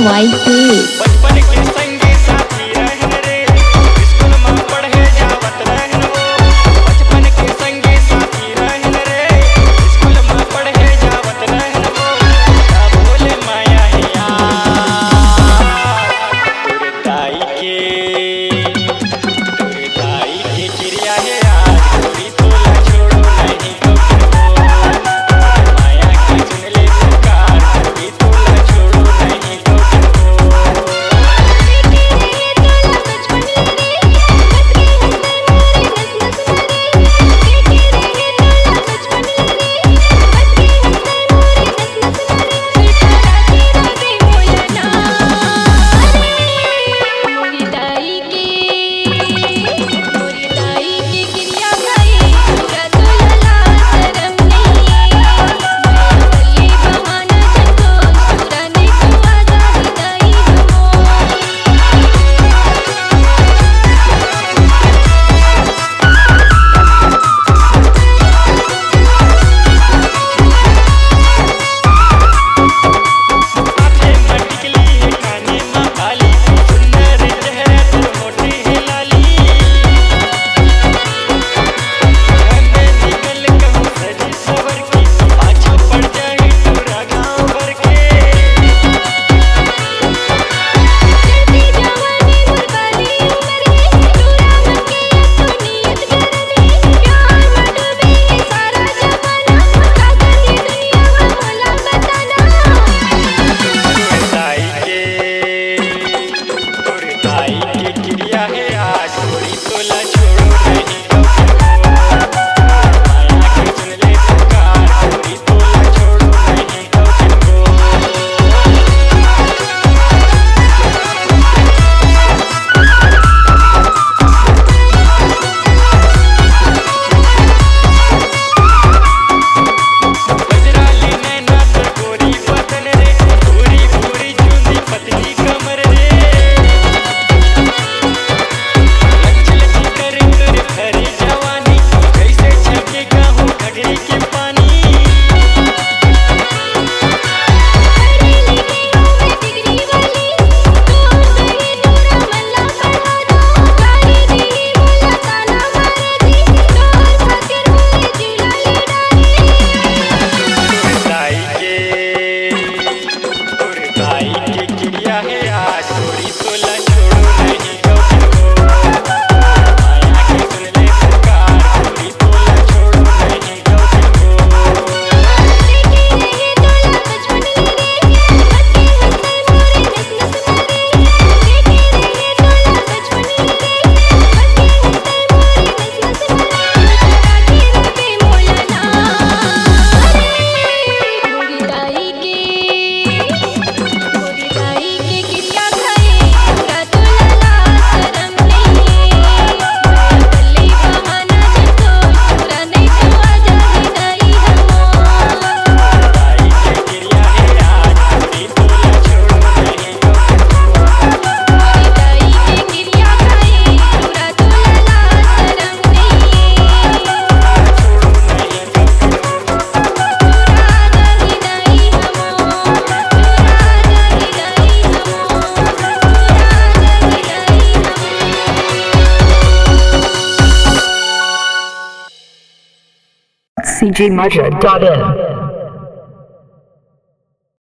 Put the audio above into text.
White Beat. बचपन के संगी साथी रहन रे, स्कूल में पढ़े जावत रहन वो। बचपन के संगी साथी रहन रे, स्कूल में पढ़े जावत रहन वो। ना भूले माया है यार, तोरे दाई के चिड़िया है यार, छोड़ी तोला छोड़ो नहीं कबो। माया के सुन ले पुकार, छोड़ी तोला छोड़ो नहीं कबो। cjmaja.in